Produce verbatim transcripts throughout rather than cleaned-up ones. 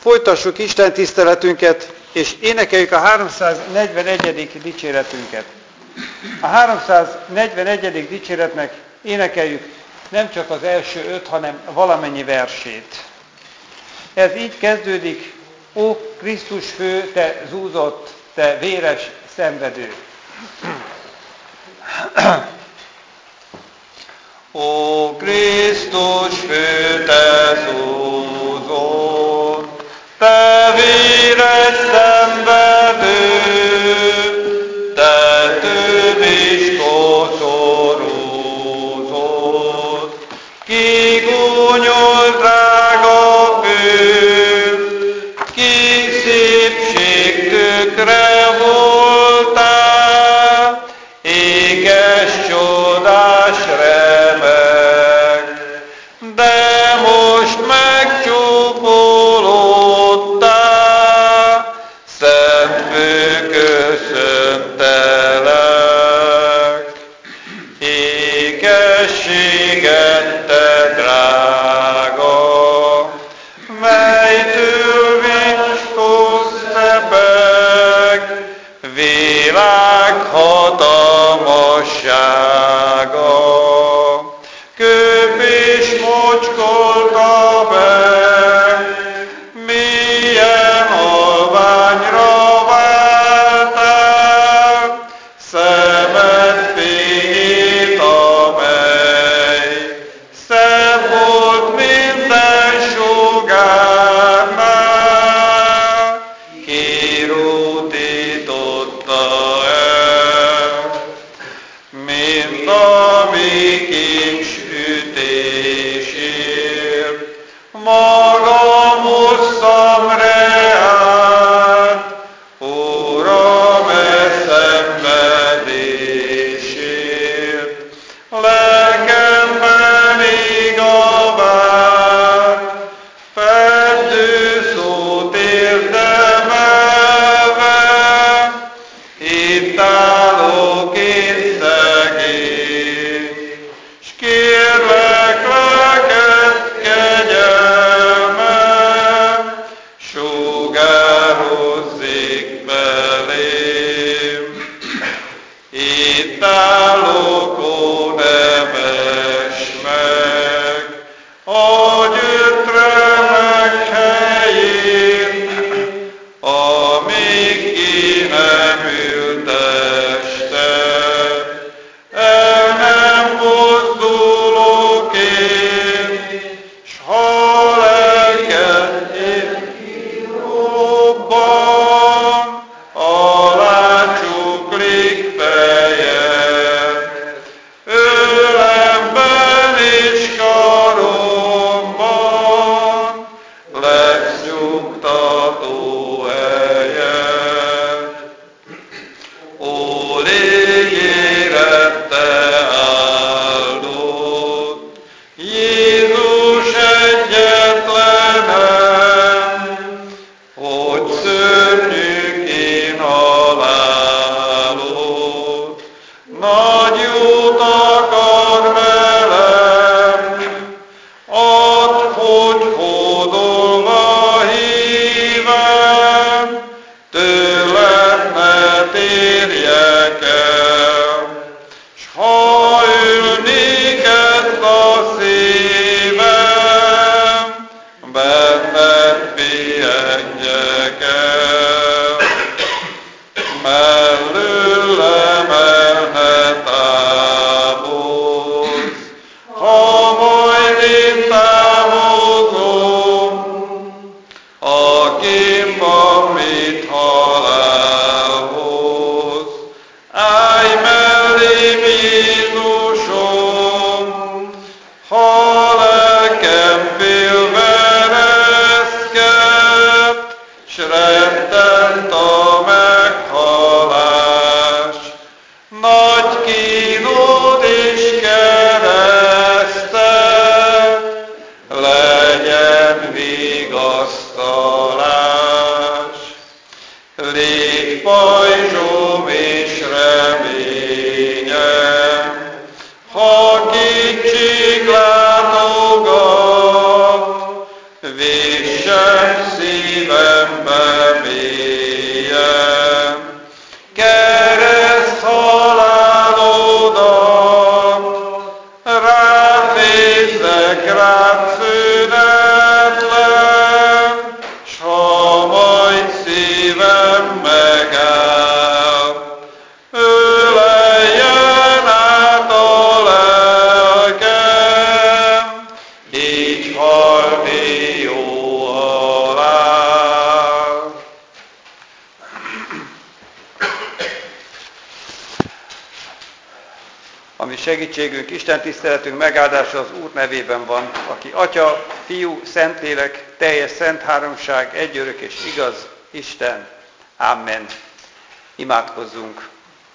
Folytassuk Isten tiszteletünket, és énekeljük a háromszáznegyvenegyedik dicséretünket. A háromszáznegyvenegyedik dicséretnek énekeljük nem csak az első öt, hanem valamennyi versét. Ez így kezdődik: Ó Krisztus fő, te zúzott, te véres szenvedő. Ó Krisztus fő, te zúzott, te véres szenvedő, te több is koszorúzott, ki gúnyol drága fő, ki szépség tükre voltál, éges, csodás, remek, de most megcsúfolódtál, szent fő, köszöntelek, égességet te drága, melytől viszkos szepeg, világ hatalmassága, köp és mocskolta be, milyen halványra váltál, szemed fényét, amely szebb volt minden sugárnál, kirutította el, mint ami kincsütésért magam hosszam reált, Uram, e szenvedésért, lelkemben ég a vár, feddő szót érdemelve, itt állok én szegény, s kérlek lelked kegyelme, sugározzék belém. Itt állok, ó, neves meg, a gyötremek helyén, amíg ki nem ült este, el nem mozdulok én, s ha lelked én kirobban, alá csuklik fejed, ölemben és karomban lesz nyugtató helyed. Ó, légy érette áldott, Jézus egyetlenem, hogy szörnyűk én halálod, nagy jót akar velem, add, hogy hódolva hívem, tőled ne térjek el, s ha ülnéked a szívem, benned pihenjek el, mellőlem el ne távozz, ha majd én távozom, akin van mit halálhoz. Állj mellém, Jézusom, ha lelkem félve reszkedt, s rettent a meghalás. Nagy kínod és kereszted, legyen vigasztalás. Légy pajzsom és reményem, ha kincsig látogat, véssem szív segítségünk, Isten tiszteletünk megáldása az Úr nevében van, aki Atya, Fiú, Szentlélek, teljes szent háromság, egyörök és igaz Isten. Amen. Imádkozzunk.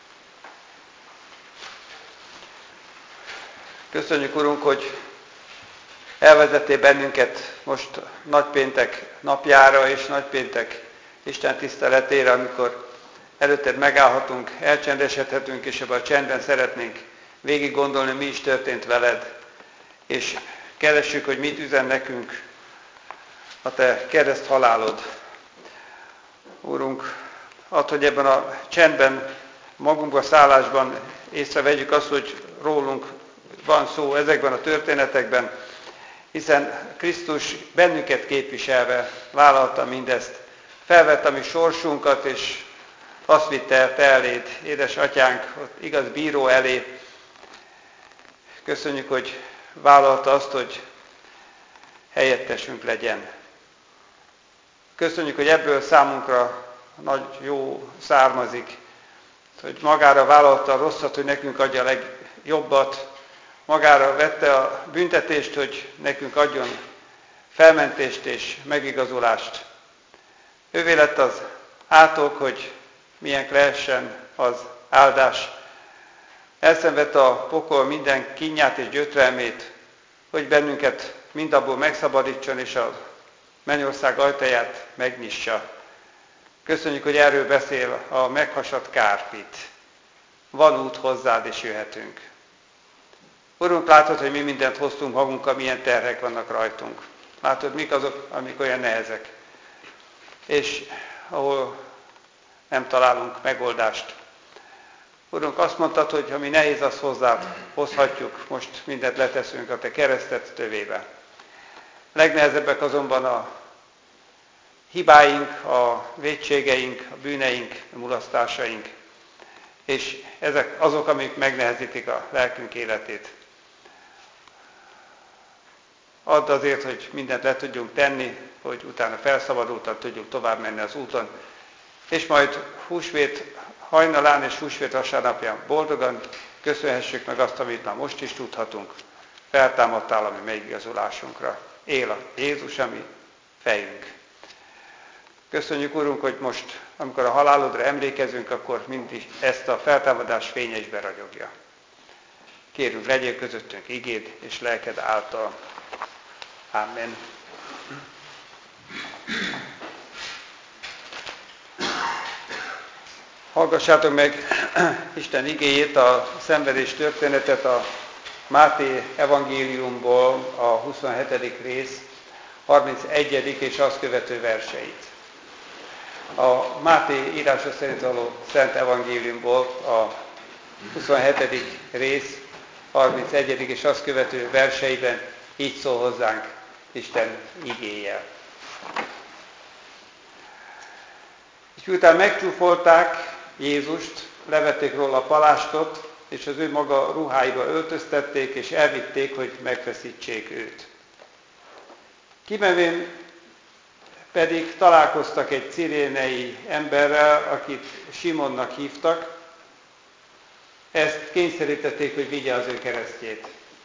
Köszönjük, Urunk, hogy elvezettél bennünket most nagypéntek napjára és nagypéntek Isten tiszteletére, amikor előtted megállhatunk, elcsendesedhetünk, és ebben a csendben szeretnénk végig gondolni, mi is történt veled, és keressük, hogy mit üzen nekünk a te kereszt halálod. Úrunk, add, hogy ebben a csendben, magunkba szállásban észrevegyük azt, hogy rólunk van szó ezekben a történetekben, hiszen Krisztus bennünket képviselve vállalta mindezt, felvett a mi sorsunkat, és azt vitte el te eléd, édesatyánk, ott igaz bíró elé. Köszönjük, hogy vállalta azt, hogy helyettesünk legyen. Köszönjük, hogy ebből számunkra nagy jó származik, hogy magára vállalta a rosszat, hogy nekünk adja a legjobbat, magára vette a büntetést, hogy nekünk adjon felmentést és megigazulást. Ővé lett az átok, hogy milyen lehessen az áldás. Elszenvedte a pokol minden kínját és gyötrelmét, hogy bennünket mindabból megszabadítson, és a mennyország ajtaját megnyissa. Köszönjük, hogy erről beszél a meghasadt kárpit. Van út hozzád, és jöhetünk. Urunk, látod, hogy mi mindent hoztunk magunkkal, milyen terhek vannak rajtunk. Látod, mik azok, amik olyan nehezek. És ahol nem találunk megoldást. Urunk, azt mondtad, hogy ha mi nehéz, azt hozzád hozhatjuk, most mindent leteszünk a te kereszted tövébe. Legnehezebbek azonban a hibáink, a vétségeink, a bűneink, a mulasztásaink, és ezek azok, amik megnehezítik a lelkünk életét. Add azért, hogy mindent le tudjunk tenni, hogy utána felszabadultan tudjuk tovább menni az úton, és majd húsvét hajnalán és húsvét vasárnapján boldogan köszönhessük meg azt, amit már most is tudhatunk. Feltámadtál a mi megigazulásunkra. Él a Jézus, ami fejünk. Köszönjük, Urunk, hogy most, amikor a halálodra emlékezünk, akkor mindig ezt a feltámadás fénye is beragyogja. Kérünk, legyél közöttünk igéd és lelked által. Amen. Hallgassátok meg Isten igéjét, a szenvedés történetet a Máté evangéliumból, a huszonhetedik rész, harmincegyedik és azt követő verseit. A Máté írása szerint való Szent Evangéliumból a huszonhetedik rész, harmincegyedik és azt követő verseiben így szól hozzánk Isten igéje. És miután megcsúfolták Jézust, levették róla a palástot, és az ő maga ruháiba öltöztették, és elvitték, hogy megfeszítsék őt. Kimenvén pedig találkoztak egy cirénei emberrel, akit Simonnak hívtak. Ezt kényszerítették, hogy vigye az ő keresztjét.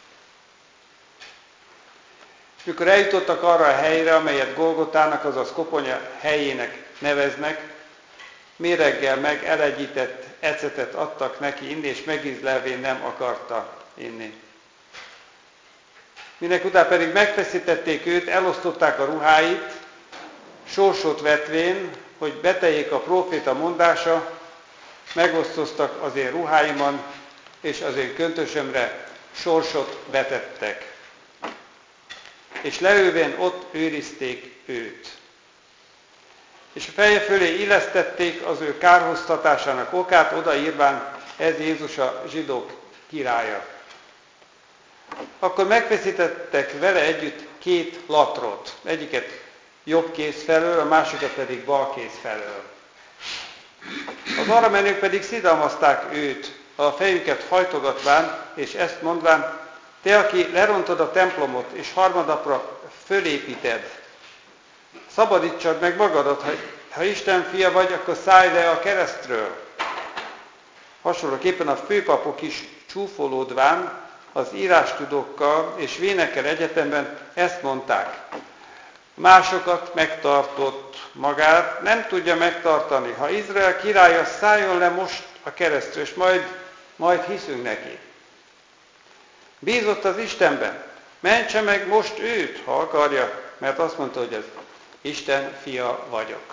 Mikor eljutottak arra a helyre, amelyet Golgotának, azaz koponya helyének neveznek, méreggel meg elegyített ecetet adtak neki inni, és megízlelvén nem akarta inni. Minek után pedig megfeszítették őt, elosztották a ruháit, sorsot vetvén, hogy beteljék a próféta mondása, megosztoztak az én ruháimon, és az én köntösömre sorsot vetettek. És leülvén ott őrizték őt. És a feje fölé illesztették az ő kárhoztatásának okát, odaírván, ez Jézus a zsidók királya. Akkor megfeszítettek vele együtt két latrot, egyiket jobb kéz felől, a másikat pedig bal kéz felől. Az arra menők pedig szidalmazták őt, a fejüket hajtogatván, és ezt mondván, te, aki lerontod a templomot, és harmadnapra fölépíted, szabadítsad meg magadat, ha, ha Isten fia vagy, akkor szállj le a keresztről. Hasonlóképpen a főpapok is csúfolódván az írástudókkal és vénekkel egyetemben ezt mondták. Másokat megtartott, magát nem tudja megtartani. Ha Izrael királya, szálljon le most a keresztről, és majd, majd hiszünk neki. Bízott az Istenben, mentse meg most őt, ha akarja, mert azt mondta, hogy az Isten fia vagyok.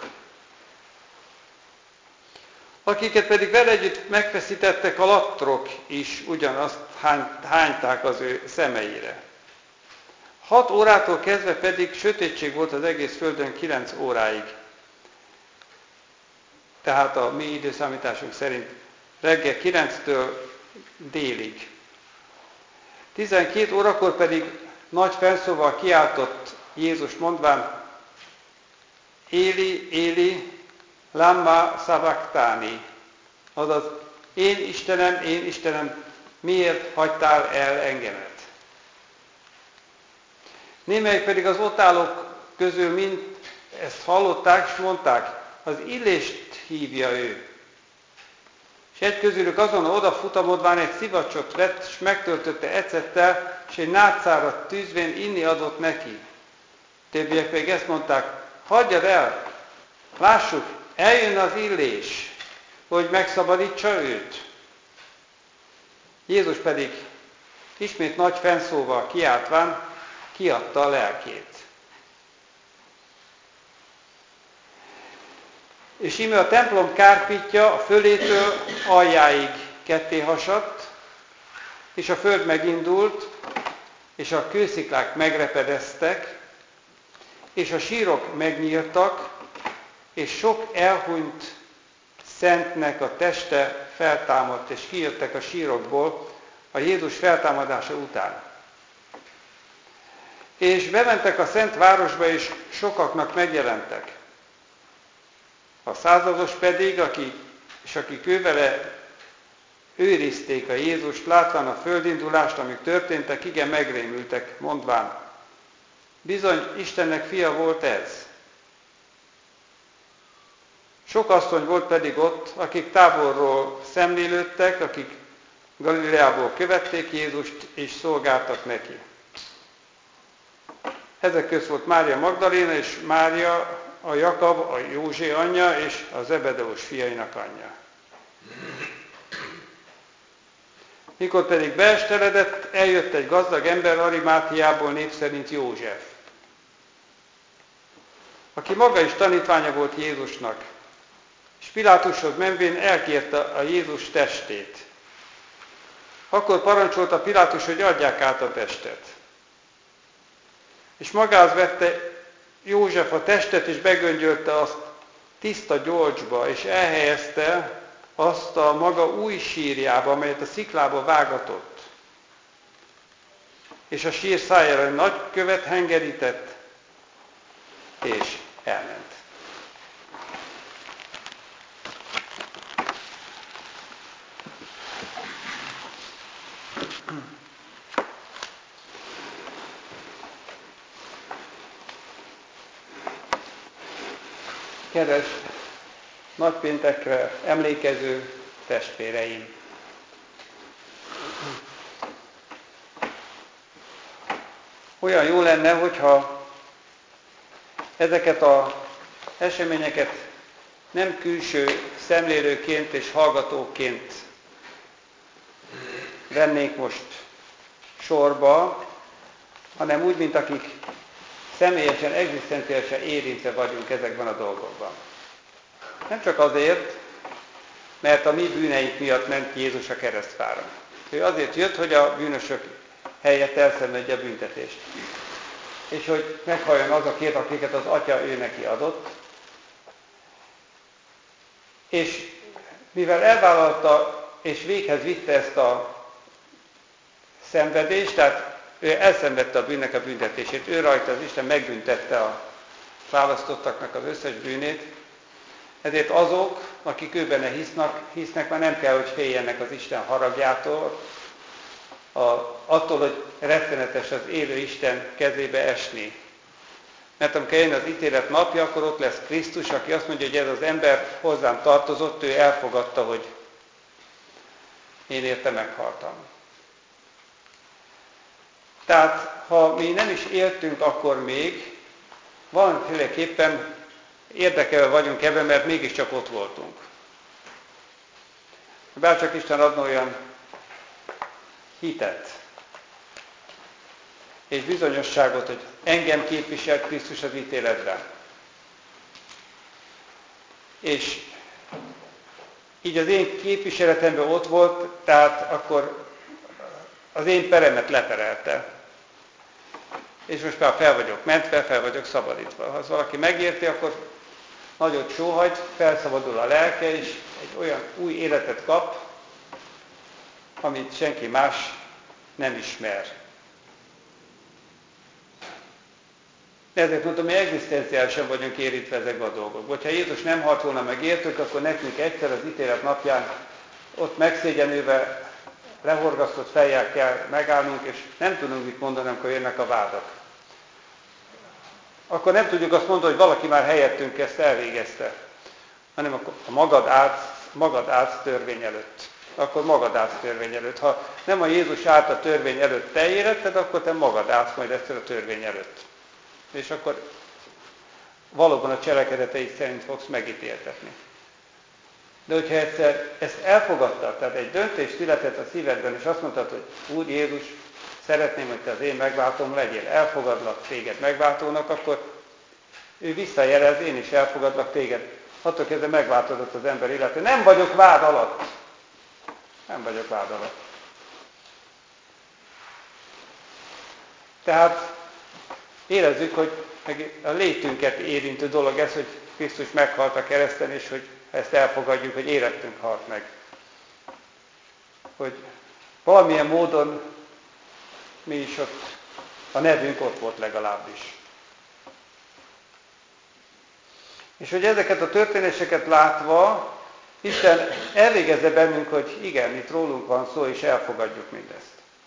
Akiket pedig vele együtt megfeszítettek, a lattrok is ugyanazt hányták az ő szemeire. Hat órától kezdve pedig sötétség volt az egész földön kilenc óráig. Tehát a mi időszámításunk szerint reggel kilenctől délig. tizenkét órakor pedig nagy felszóval kiáltott Jézus mondván, Éli, Éli, lama sabachthani, azaz, én Istenem, én Istenem, miért hagytál el engemet? Némelyek pedig az ott állók közül mind ezt hallották, és mondták, az Illést hívja ő. És egy közülük azon odafutamodván egy szivacsot vett, és megtöltötte ecettel, és egy nátszárat tűzvén inni adott neki. Többiek pedig ezt mondták, hagyjad el, lássuk, eljön az Illés, hogy megszabadítsa őt. Jézus pedig ismét nagy fennszóval kiáltván kiadta a lelkét. És íme a templom kárpítja a fölétől aljáig ketté hasadt, és a föld megindult, és a kősziklák megrepedeztek, és a sírok megnyíltak, és sok elhunyt szentnek a teste feltámadt, és kijöttek a sírokból a Jézus feltámadása után. És bementek a szent városba, és sokaknak megjelentek. A százados pedig, aki, és akik ővele őrizték a Jézust, látván a földindulást, amik történtek, igen megrémültek, mondván, bizony Istennek fia volt ez. Sok asszony volt pedig ott, akik távolról szemlélődtek, akik Galileából követték Jézust, és szolgáltak neki. Ezek közt volt Mária Magdaléna, és Mária, a Jakab, a Józsé anyja, és a Zebedeus fiainak anyja. Mikor pedig beesteledett, eljött egy gazdag ember Arimátiából, név szerint József, aki maga is tanítványa volt Jézusnak, és Pilátushoz menvén elkérte a Jézus testét. Akkor parancsolta Pilátus, hogy adják át a testet. És magához vette József a testet, és begöngyölte azt tiszta gyolcsba, és elhelyezte azt a maga új sírjába, amelyet a sziklába vágatott. És a sír szájára egy nagy követ hengerített, és elment. Kedves nagypéntekre emlékező testvéreim! Olyan jó lenne, hogyha ezeket az eseményeket nem külső szemlélőként és hallgatóként vennénk most sorba, hanem úgy, mint akik személyesen, egzisztenciálisan érintve vagyunk ezekben a dolgokban. Nem csak azért, mert a mi bűneink miatt ment Jézus a keresztfára. Ő azért jött, hogy a bűnösök helyett elszenvedje a büntetést. És hogy meghalljon azokért, akiket az Atya ő neki adott. És mivel elvállalta és véghez vitte ezt a szenvedést, tehát ő elszenvedte a bűnnek a büntetését, ő rajta az Isten megbüntette a választottaknak az összes bűnét, ezért azok, akik ő benne hisznek, hisznek, már nem kell, hogy féljenek az Isten haragjától, a, attól, hogy rettenetes az élő Isten kezébe esni. Mert amikor jön az ítélet napja, akkor ott lesz Krisztus, aki azt mondja, hogy ez az ember hozzám tartozott, ő elfogadta, hogy én érte meghaltam. Tehát, ha mi nem is éltünk akkor még, valamiféleképpen érdekelve vagyunk ebben, mert mégiscsak ott voltunk. Bárcsak Isten adna olyan hitet és bizonyosságot, hogy engem képviselt Krisztus az ítéletben. És így az én képviseletemben ott volt, tehát akkor az én peremet leperelte. És most már fel vagyok mentve, fel vagyok szabadítva. Ha az valaki megérti, akkor nagyot sóhajt, felszabadul a lelke, és egy olyan új életet kap, amit senki más nem ismer. Ezért mondtam, hogy egzisztenciálisan vagyunk érintve ezekbe a dolgokba. Ha Jézus nem halt volna meg értük, akkor nekünk egyszer az ítélet napján ott megszégyenülve, lehorgasztott fejjel kell megállnunk, és nem tudunk mit mondani, amikor jönnek a vádak. Akkor nem tudjuk azt mondani, hogy valaki már helyettünk ezt elvégezte, hanem akkor a magad állsz, magad állsz törvény előtt. Akkor magad állsz törvény előtt. Ha nem a Jézus állt a törvény előtt te éretted, akkor te magad állsz majd egyszer a törvény előtt. És akkor valóban a cselekedeteid szerint fogsz megítéltetni. De hogyha egyszer ezt elfogadtad, tehát egy döntés született a szívedben, és azt mondtad, hogy Úr Jézus, szeretném, hogy te az én megváltóm legyél, elfogadlak téged megváltónak, akkor ő visszajelez, én is elfogadlak téged. Attól kezdve megváltozott az ember élete. Nem vagyok vád alatt. Nem vagyok vád alatt. Tehát érezzük, hogy a létünket érintő dolog ez, hogy Krisztus meghalt a kereszten, és hogy ezt elfogadjuk, hogy életünk halt meg. Hogy valamilyen módon mi is ott, a nevünk ott volt legalábbis. És hogy ezeket a történéseket látva, Isten elvégezze bennünk, hogy igen, itt rólunk van szó, és elfogadjuk mindezt.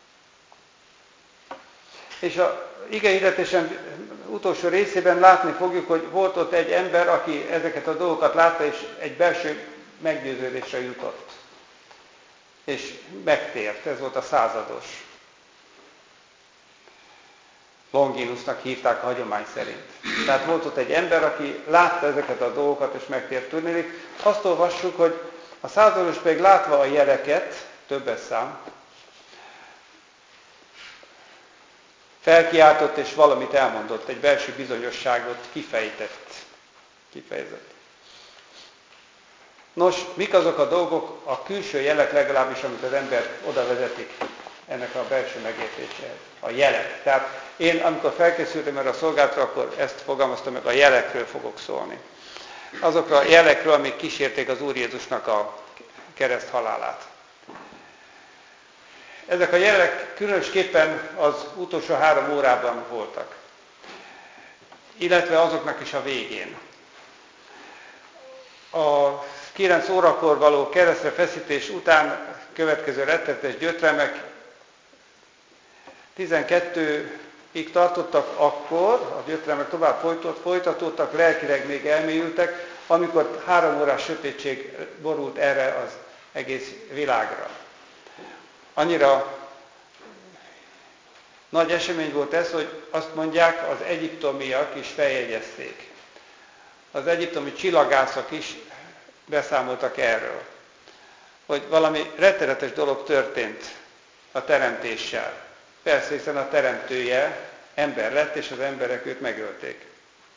És a igehirdetésem utolsó részében látni fogjuk, hogy volt ott egy ember, aki ezeket a dolgokat látta, és egy belső meggyőződésre jutott. És megtért, ez volt a százados. Longinusnak hívták a hagyomány szerint. Tehát volt ott egy ember, aki látta ezeket a dolgokat, és megtért. Tudni, azt olvassuk, hogy a százados pedig látva a jeleket, többes szám, felkiáltott és valamit elmondott, egy belső bizonyosságot kifejtett. Kifejezett. Nos, mik azok a dolgok, a külső jelek legalábbis, amit az ember oda vezetik ennek a belső megértéséhez? A jelek. Tehát én, amikor felkészültem erre a szolgálatra, akkor ezt fogalmaztam meg, a jelekről fogok szólni. Azokra a jelekről, amik kísérték az Úr Jézusnak a kereszt halálát. Ezek a jelek különösképpen az utolsó három órában voltak, illetve azoknak is a végén. A kilenc órakor való keresztre feszítés után következő rettenetes gyötrelmek tizenkettőig tartottak akkor, a gyötrelmek tovább folytatódtak, lelkileg még elmélyültek, amikor három órás sötétség borult erre az egész világra. Annyira nagy esemény volt ez, hogy azt mondják, az egyiptomiak is feljegyezték. Az egyiptomi csillagászok is beszámoltak erről, hogy valami rettenetes dolog történt a teremtéssel. Persze, hiszen a teremtője ember lett, és az emberek őt megölték.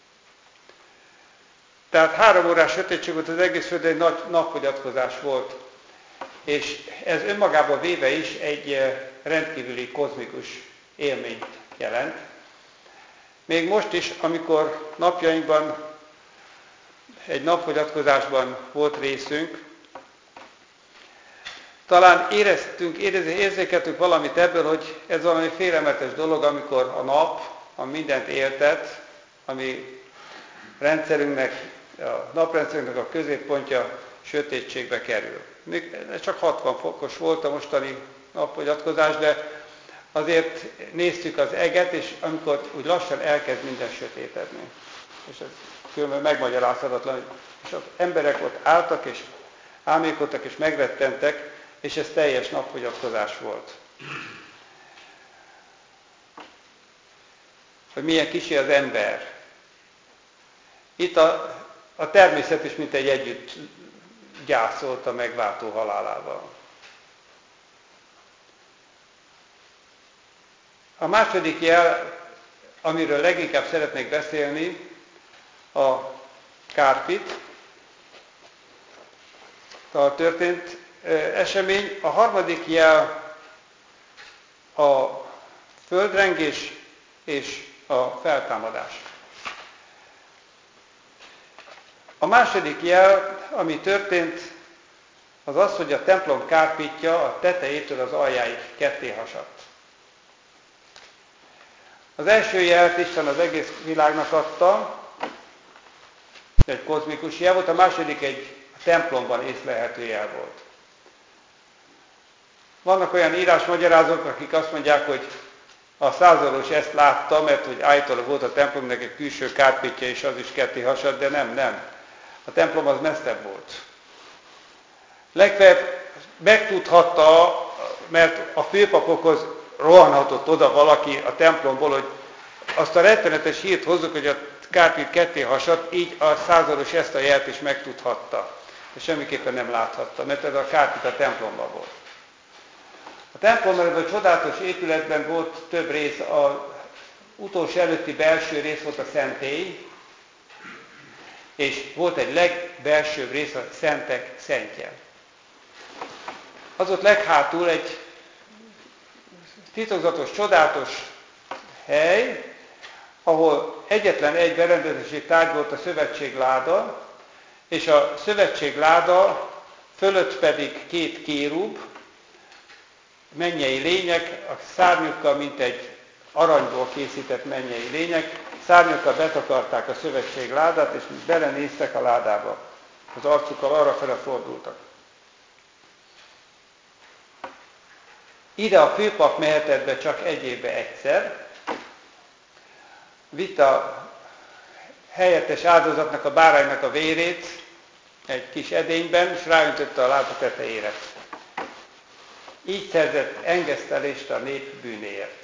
Tehát három órás sötétség volt az egész föld, egy nagy napfogyatkozás volt. És ez önmagában véve is egy rendkívüli kozmikus élményt jelent. Még most is, amikor napjainkban egy napfogyatkozásban volt részünk, talán éreztünk, érzékeltünk valamit ebből, hogy ez valami félelmetes dolog, amikor a nap, ami mindent éltet, ami rendszerünknek, a naprendszerünknek a középpontja sötétségbe kerül. Még csak hatvan fokos volt a mostani napfogyatkozás, de azért néztük az eget, és amikor úgy lassan elkezd minden sötétedni. És ez különben megmagyarázhatatlan, és az emberek ott álltak, és álmékoltak, és megrettentek, és ez teljes napfogyatkozás volt. Hogy milyen kicsi az ember. Itt a, a természet is mint egy együtt gyászolt a megváltó halálával. A második jel, amiről leginkább szeretnék beszélni, a kárpit, a történt esemény. A harmadik jel a földrengés és a feltámadás. A második jel, ami történt, az az, hogy a templom kárpitja a tetejétől az aljáig ketté hasadt. Az első jelt Isten az egész világnak adta, egy kozmikus jel volt, a második egy a templomban észlelhető jel volt. Vannak olyan írásmagyarázók, akik azt mondják, hogy a századós ezt látta, mert hogy állítólag volt a templomnak egy külső kárpitja, és az is ketté hasadt, de nem, nem. A templom az messzebb volt. Legfeljebb megtudhatta, mert a főpapokhoz rohanhatott oda valaki a templomból, hogy azt a rettenetes hírt hozzuk, hogy a kárpit ketté hasadt, így a százados ezt a jelt is megtudhatta. De semmiképpen nem láthatta, mert ez a kárpit a templomban volt. A templomban ez a csodálatos épületben volt több rész, az utolsó előtti belső rész volt a szentély, és volt egy legbelsőbb rész a szentek szentje. Az volt leghátul egy titokzatos, csodálatos hely, ahol egyetlen egy berendezési tárgy volt a szövetségláda, és a szövetségláda fölött pedig két kérub, mennyei lények, a szárnyukkal, mint egy aranyból készített mennyei lények, szárnyokkal betakarták a szövetségládát, és belenéztek a ládába. Az arcukkal arrafele fordultak. Ide a főpap mehetett be csak egy évbe egyszer, vitt a helyettes áldozatnak, a báránynak a vérét egy kis edényben, és ráöntötte a láda tetejére. Így szerzett engesztelést a nép bűnéért.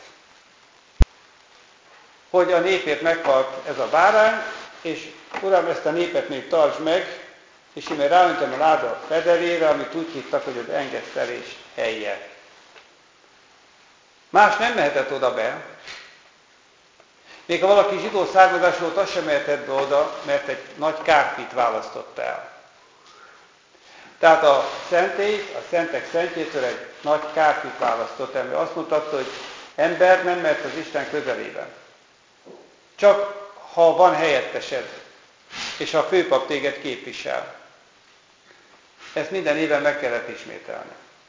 Hogy a népért meghalt ez a bárány, és Uram, ezt a népet még tartsd meg, és én ráöntem a láda fedelére, amit úgy hittak, hogy az engesztelés helye. Más nem mehetett oda be. Még ha valaki zsidó származás volt, az sem mehetett be oda, mert egy nagy kárpit választotta el. Tehát a szentély, a szentek szentjétől egy nagy kárpit választott el, mert azt mutatta, hogy ember nem mehet az Isten közelében. Csak ha van helyettesed, és a főpap téged képvisel. Ezt minden éven meg kellett ismételni.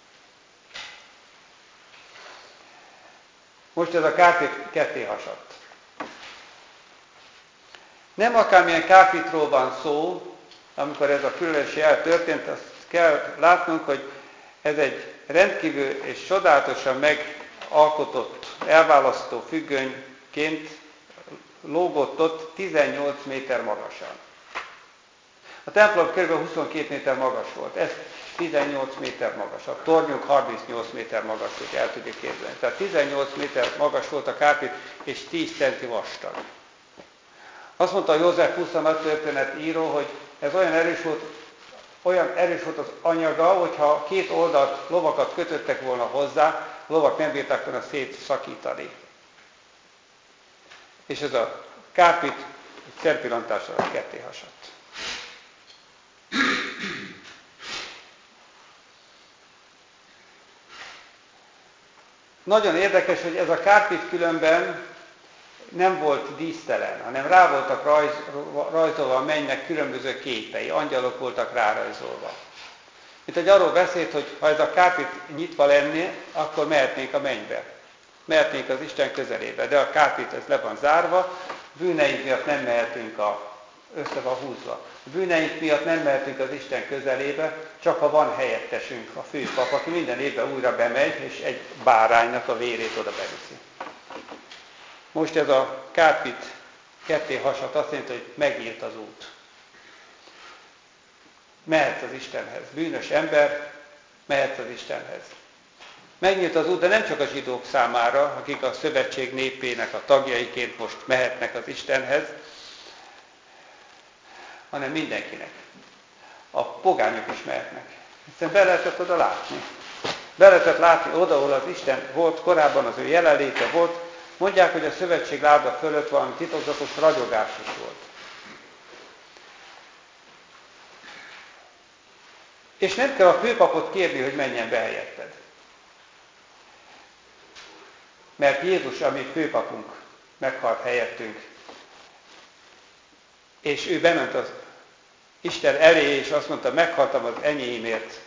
Most ez a kárpit ketté hasadt. Nem akármilyen kárpitról van szó, amikor ez a különös jel történt, azt kell látnunk, hogy ez egy rendkívül és csodálatosan megalkotott, elválasztó függönyként lógott ott tizennyolc méter magasan. A templom kb. huszonkét méter magas volt, ez tizennyolc méter magas, a tornyunk harmincnyolc méter magas, hogy el tudjuk képzelni. Tehát tizennyolc méter magas volt a kárpit, és tíz centi vastag. Azt mondta a József Huszta nagytörténet író, hogy ez olyan erős volt, olyan erős volt az anyaga, hogyha két oldalt lovakat kötöttek volna hozzá, lovak nem bírták volna szétszakítani. És ez a kárpit egy szempillantásra ketté hasadt. Nagyon érdekes, hogy ez a kárpit különben nem volt dísztelen, hanem rá voltak rajz, rajzolva a mennynek különböző képei, angyalok voltak rárajzolva. Mint egy arról beszélt, hogy ha ez a kárpit nyitva lenné, akkor mehetnénk a mennybe. Mehetnénk az Isten közelébe, de a kárpit ez le van zárva, bűneink miatt nem mehetünk, a, össze van húzva. A bűneink miatt nem mehetünk az Isten közelébe, csak ha van helyettesünk, a főpap, aki minden évben újra bemegy, és egy báránynak a vérét oda beviszi. Most ez a kárpit ketté hasadt, azt jelenti, hogy megnyílt az út. Mehetsz az Istenhez. Bűnös ember, mehetsz az Istenhez. Megnyílt az út, de nem csak a zsidók számára, akik a szövetség népének a tagjaiként most mehetnek az Istenhez, hanem mindenkinek. A pogányok is mehetnek. Hiszen be lehetett oda látni. Be lehetett látni oda, ahol az Isten volt, korábban az ő jelenléte volt. Mondják, hogy a szövetség láda fölött valami titokzatos ragyogás is volt. És nem kell a főpapot kérni, hogy menjen be helyetted. Mert Jézus, a mi főpapunk, meghalt helyettünk. És ő bement az Isten elé, és azt mondta, meghaltam az enyémért.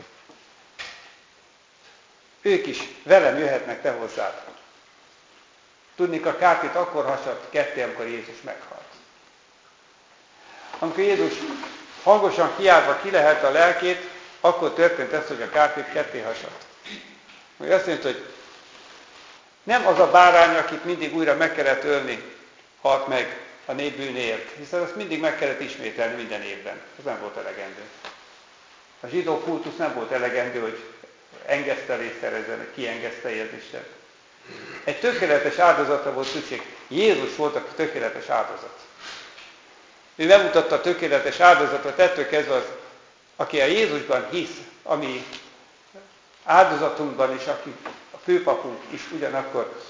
Ők is velem jöhetnek te hozzád. Tudni, a kárpit akkor hasadt ketté, amikor Jézus meghalt. Amikor Jézus hangosan kiáltva kilehelte a lelkét, akkor történt ez, hogy a kárpit ketté hasadt. Hogy azt mondta, hogy nem az a bárány, akit mindig újra meg kellett ölni, halt meg a nép bűnéért, hiszen azt mindig meg kellett ismételni minden évben. Ez nem volt elegendő. A zsidó kultusz nem volt elegendő, hogy engesztelést szerezzen, hogy kiengesztelje az Isten. Egy tökéletes áldozatra volt szükség. Jézus volt a tökéletes áldozat. Ő megmutatta a tökéletes áldozatot, ettől kezdve az, aki a Jézusban hisz, ami áldozatunkban is, aki a főpapunk is ugyanakkor,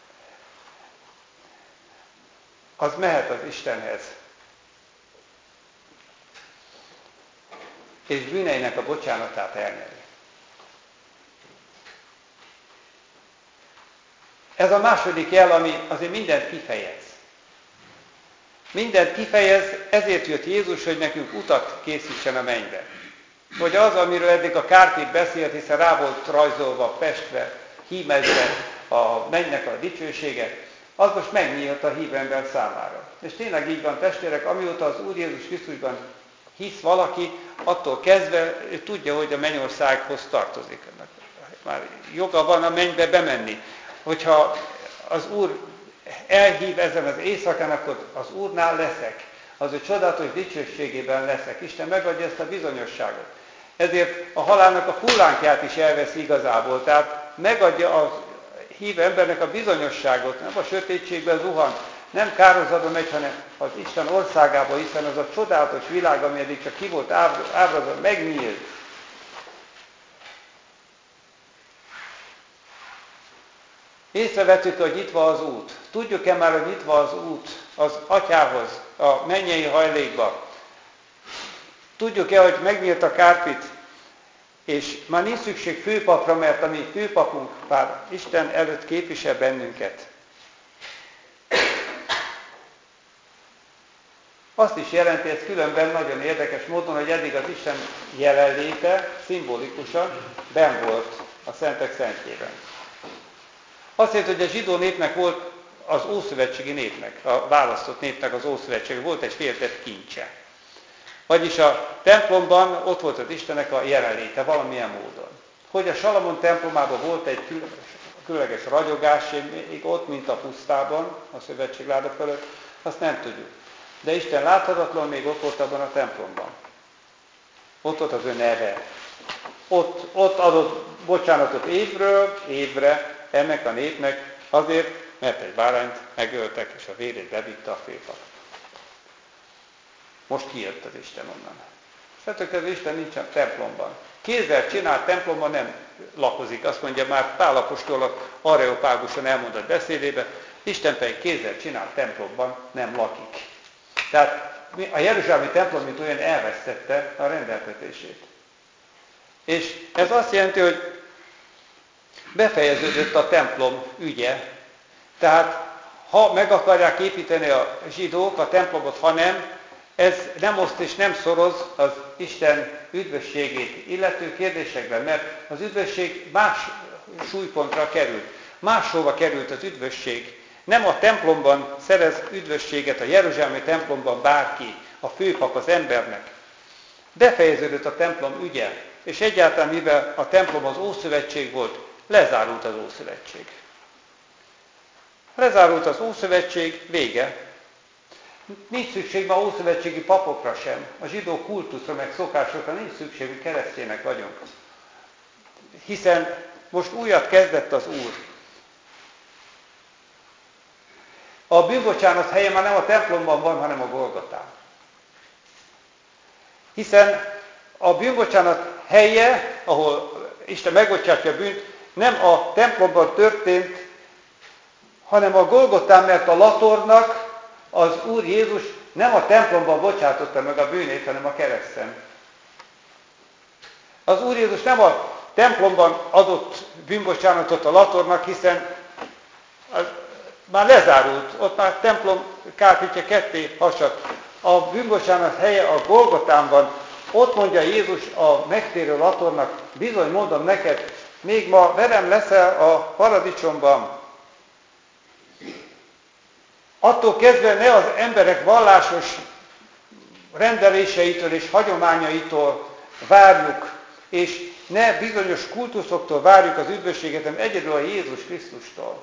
az mehet az Istenhez. És bűneinek a bocsánatát elnyeri. Ez a második jel, ami azért mindent kifejez. Mindent kifejez, ezért jött Jézus, hogy nekünk utat készítsen a mennybe. Vagy az, amiről eddig a kárpit beszélt, hiszen rá volt rajzolva, festve, hímezve a mennynek a dicsősége, az most megnyílt a hív ember számára. És tényleg így van, testvérek, amióta az Úr Jézus Krisztusban hisz valaki, attól kezdve ő tudja, hogy a mennyországhoz tartozik. Már joga van a mennybe bemenni. Hogyha az Úr elhív ezen az éjszakán, akkor az Úrnál leszek. Az ő csodálatos dicsőségében leszek. Isten megadja ezt a bizonyosságot. Ezért a halálnak a fullánkját is elveszi igazából. Tehát megadja a hívő embernek a bizonyosságot. Nem a sötétségben zuhan, nem kározatba megy, hanem az Isten országába, hiszen az a csodálatos világ, ami eddig csak ki volt ábrázolva, megnyílt. Észrevettük, hogy nyitva az út. Tudjuk-e már, hogy nyitva az út az Atyához, a mennyei hajlékba? Tudjuk-e, hogy megnyílt a kárpit, és már nincs szükség főpapra, mert a mi főpapunk már Isten előtt képvisel bennünket. Azt is jelenti, ez különben nagyon érdekes módon, hogy eddig az Isten jelenléte szimbolikusan benn volt a Szentek Szentjében. Azt jelenti, hogy a zsidó népnek volt az ószövetségi népnek, a választott népnek az ószövetség, volt egy féltett kincse. Vagyis a templomban ott volt az Istennek a jelenléte valamilyen módon. Hogy a Salamon templomában volt egy különleges ragyogás, még ott, mint a pusztában, a szövetségláda fölött, azt nem tudjuk. De Isten láthatatlan még ott volt abban a templomban. Ott volt az ő neve. Ott, ott adott bocsánatot évről évre ennek a népnek azért, mert egy bárányt megöltek, és a vérét bevitte a főpap. Most kijött az Isten onnan. Szeretők, az Isten nincs a templomban. Kézzel csinált templomban nem lakozik. Azt mondja már Pál apostol az Areopáguson elmondott beszédébe, Isten pedig kézzel csinált templomban nem lakik. Tehát a jeruzsálemi templom, mint olyan, elvesztette a rendeltetését. És ez azt jelenti, hogy befejeződött a templom ügye. Tehát ha meg akarják építeni a zsidók a templomot, ha nem, ez nem oszt és nem szoroz az Isten üdvösségét illető kérdésekben, mert az üdvösség más súlypontra került. Máshova került az üdvösség. Nem a templomban szerez üdvösséget, a jeruzsálemi templomban bárki, a főpap az embernek. Befejeződött a templom ügye, és egyáltalán mivel a templom az Ószövetség volt, lezárult az Ószövetség. Lezárult az Ószövetség, vége. Nincs szükség ma ószövetségi papokra sem, a zsidó kultuszra meg szokásokra nincs szükség, hogy keresztények vagyunk. hiszen most újat kezdett az Úr. A bűnbocsánat helye már nem a templomban van, hanem a Golgotán. Hiszen a bűnbocsánat helye, ahol Isten megbocsátja a bűnt, nem a templomban történt, hanem a Golgotán, mert a latornak az Úr Jézus nem a templomban bocsátotta meg a bűnét, hanem a kereszten. Az Úr Jézus nem a templomban adott bűnbocsánatot a latornak, hiszen az már lezárult, ott már templom kárpítja ketté hasadt. A bűnbocsánat helye a Golgotán van. Ott mondja Jézus a megtérő latornak, bizony mondom neked, még ma velem leszel a paradicsomban. Attól kezdve ne az emberek vallásos rendeléseitől és hagyományaitól várjuk, és ne bizonyos kultuszoktól várjuk az üdvösséget, hanem egyedül a Jézus Krisztustól.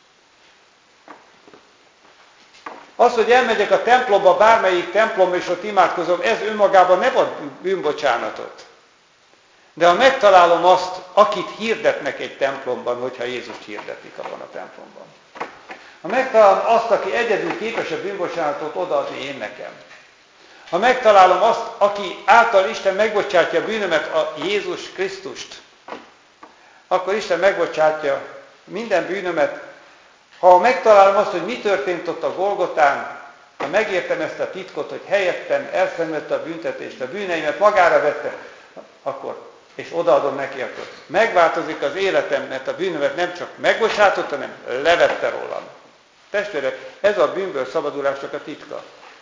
Az, hogy elmegyek a templomba, bármelyik templomba, és ott imádkozom, ez önmagában nem ad bűnbocsánatot. De ha megtalálom azt, akit hirdetnek egy templomban, hogyha Jézust hirdetik abban a templomban. Ha megtalálom azt, aki egyedül képes a bűnbocsánatot odaadni én nekem. Ha megtalálom azt, aki által Isten megbocsátja a bűnömet, a Jézus Krisztust, akkor Isten megbocsátja minden bűnömet. Ha megtalálom azt, hogy mi történt ott a Golgotán, ha megértem ezt a titkot, hogy helyettem elszenvedte a büntetést, a bűneimet magára vette, akkor, és odaadom neki, akkor megváltozik az életem, mert a bűnömet nem csak megbocsátott, hanem levette rólam. Testvérek, ez a bűnből szabadulásnak a titka.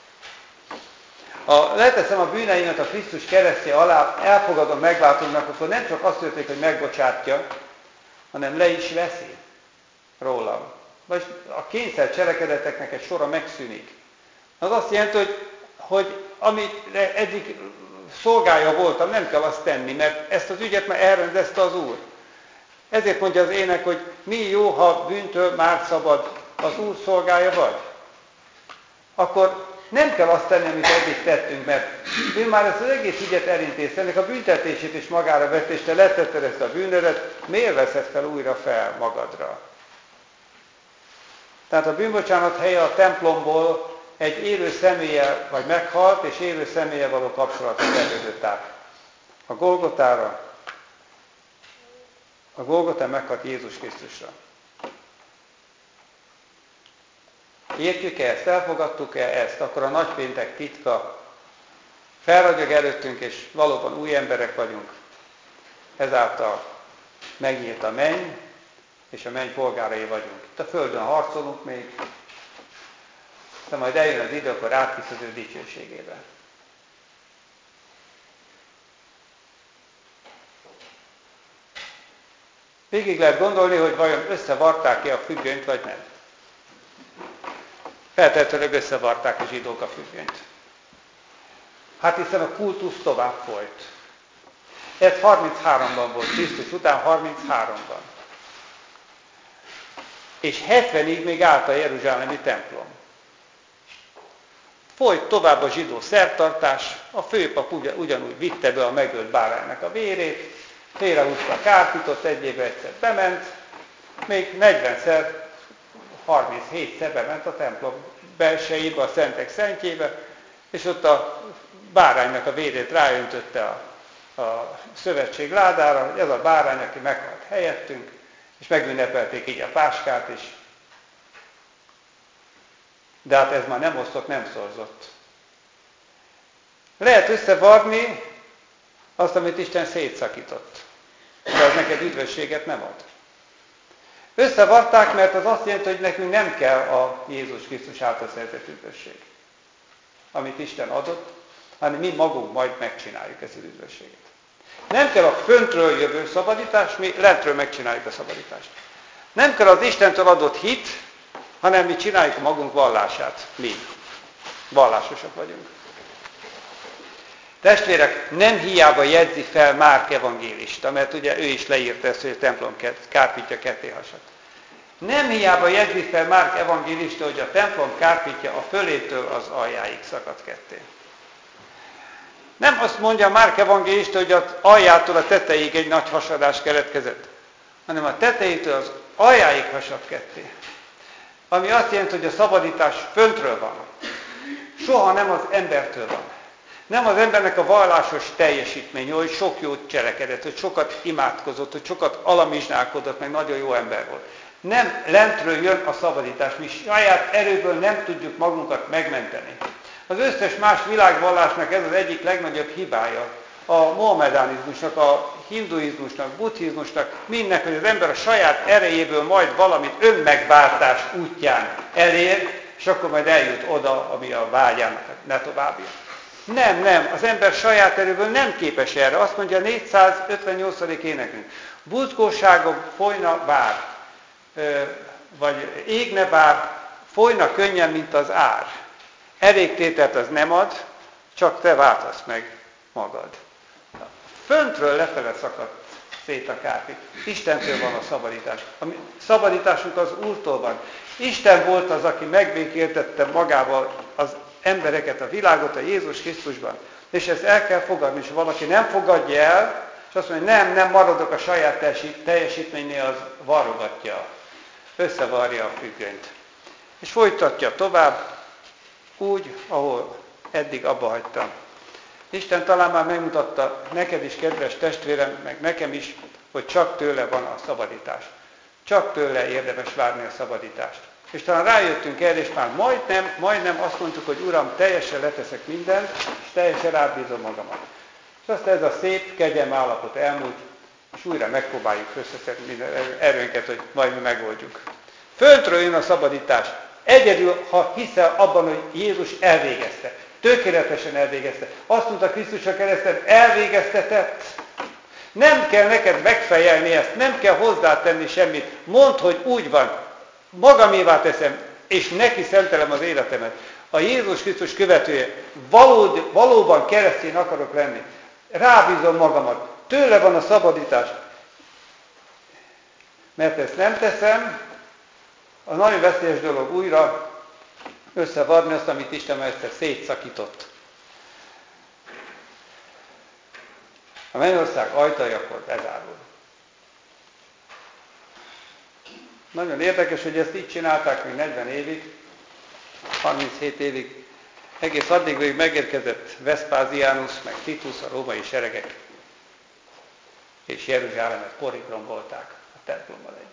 Ha leteszem a bűneimet a Krisztus keresztje alá, elfogadom megváltónak, akkor nem csak azt történik, hogy megbocsátja, hanem le is veszi rólam. Vagy a kényszer cselekedeteknek egy sora megszűnik. Az azt jelenti, hogy, hogy amire eddig szolgája voltam, nem kell azt tenni, mert ezt az ügyet már elrendezte az Úr. Ezért mondja az ének, hogy mi jó, ha bűntől már szabad, az Úr szolgája vagy. Akkor nem kell azt tenni, amit eddig tettünk, mert ő már ezt az egész ügyet elintézte, ennek a büntetését is magára vett, és te letetted ezt a bűnödet, miért veszed fel újra fel magadra? Tehát a bűnbocsánat helye a templomból egy élő személlyel, vagy meghalt, és élő személlyel való kapcsolatot terjedett át. A Golgotára, a Golgotán meghalt Jézus Krisztusra. Értjük-e ezt? Elfogadtuk-e ezt? Akkor a nagypéntek titka felragyog előttünk, és valóban új emberek vagyunk. Ezáltal megnyílt a menny, és a menny polgárai vagyunk. Itt a földön harcolunk még, de majd eljön az idő, akkor átvisz az ő dicsőségébe. Végig lehet gondolni, hogy vajon összevarták-e a függönyt, vagy nem. Feltehetőleg összevarták a zsidók a függönyt. Hát hiszen a kultusz tovább folyt. Ez harmincháromban volt, Krisztus után harmincháromban. És hetvenig még állt a jeruzsálemi templom. Folyt tovább a zsidó szertartás, a főpap ugyanúgy vitte be a megölt báránynak a vérét, félrehúzta a kárpitot, egy évre egyszer bement, még negyvenszer, harminchétszer bement a templom belsejébe, a szentek szentjébe, és ott a báránynak a vérét ráöntötte a, a szövetség ládára, hogy ez a bárány, aki meghalt helyettünk, és megünnepelték így a páskát is. De hát ez már nem osztott, nem szorzott. Lehet összevarni azt, amit Isten szétszakított. De az neked üdvösséget nem ad. Összevarták, mert az azt jelenti, hogy nekünk nem kell a Jézus Krisztus által szerzett üdvösség, amit Isten adott, hanem mi magunk majd megcsináljuk ezt az üdvösséget. Nem kell a föntről jövő szabadítás, mi lentről megcsináljuk a szabadítást. Nem kell az Istentől adott hit, hanem mi csináljuk a magunk vallását. Mi. Vallásosak vagyunk. Testvérek, nem hiába jegyzi fel Márk evangélista, mert ugye ő is leírta ezt, hogy a templom kárpítja ketté hasadt. Nem hiába jegyzi fel Márk evangélista, hogy a templom kárpítja a fölétől az aljáig szakadt ketté. Nem azt mondja Márk evangélista, hogy az aljától a tetejéig egy nagy hasadás keletkezett, hanem a tetejétől az aljáig hasad ketté. Ami azt jelenti, hogy a szabadítás föntről van. Soha nem az embertől van. Nem az embernek a vallásos teljesítménye, hogy sok jót cselekedett, hogy sokat imádkozott, hogy sokat alamizsnálkodott, meg nagyon jó ember volt. Nem lentről jön a szabadítás, mi saját erőből nem tudjuk magunkat megmenteni. Az összes más világvallásnak ez az egyik legnagyobb hibája. A mohamedánizmusnak, a hinduizmusnak, buddhizmusnak, mindnek, hogy az ember a saját erejéből majd valamit önmegváltás útján elér, és akkor majd eljut oda, ami a vágyának, ne továbbja. Nem, nem, az ember saját erőből nem képes erre. Azt mondja a négyszázötvennyolcadik énekünk. Buzgóságom folyna bár, vagy égne bár, folyna könnyen, mint az ár. Elégtételt az nem ad, csak te váltasz meg magad. Föntről lefele szakadt szét a kárpit. Istentől van a szabadítás. A szabadításunk az Úrtól van. Isten volt az, aki megbékéltette magával az embereket, a világot a Jézus Krisztusban. És ezt el kell fogadni, és valaki nem fogadja el, és azt mondja, hogy nem, nem maradok a saját teljesítménynél, az varrogatja, összevarja a függönyt. És folytatja tovább, úgy, ahol eddig abba hagytam. Isten talán már megmutatta neked is, kedves testvérem, meg nekem is, hogy csak tőle van a szabadítás. Csak tőle érdemes várni a szabadítást. És talán rájöttünk erre, és már majdnem, majdnem azt mondtuk, hogy Uram, teljesen leteszek mindent, és teljesen rábízom magamat. És aztán ez a szép kegyelm állapot elmúlt, és újra megpróbáljuk összeszedni minden erőnket, hogy majd mi megoldjuk. Föntről jön a szabadítás. Egyedül, ha hiszel abban, hogy Jézus elvégezte. Tökéletesen elvégezte. Azt mondta Krisztus a kereszten, elvégeztetett. Nem kell neked megfejelni ezt, nem kell hozzátenni semmit. Mondd, hogy úgy van. Magamévá teszem, és neki szentelem az életemet. A Jézus Krisztus követője, valód, valóban keresztény akarok lenni. Rábízom magamat. Tőle van a szabadítás. Mert ezt nem teszem, a nagyon veszélyes dolog újra összevarni azt, amit Isten már egyszer szétszakított. A mennyország ajtaja akkor bezárul. Nagyon érdekes, hogy ezt így csinálták még negyven évig, harminchét évig. Egész addig még megérkezett Vespasianus, meg Titus, a római seregek, és Jeruzsálemet porikrombolták a templommal együtt.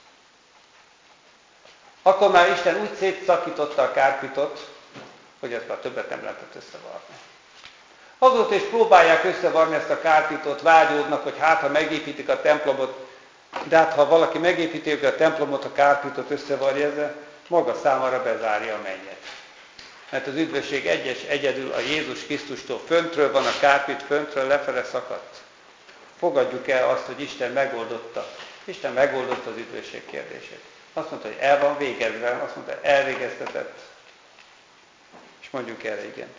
Akkor már Isten úgy szétszakította a kárpitot, hogy ezt már többet nem lehetett összevarni. Azóta is próbálják összevarni ezt a kárpitot, vágyódnak, hogy hát, ha megépítik a templomot, de hát, ha valaki megépíti a templomot, a kárpitot összevarja ezzel, maga számára bezárja a mennyet. Mert az üdvösség egyes egyedül a Jézus Krisztustól föntről van, a kárpit föntről lefele szakadt. Fogadjuk el azt, hogy Isten megoldotta. Isten megoldotta az üdvösség kérdését. Azt mondta, hogy el van végezve, azt mondta, elvégeztetett. És mondjuk erre igent.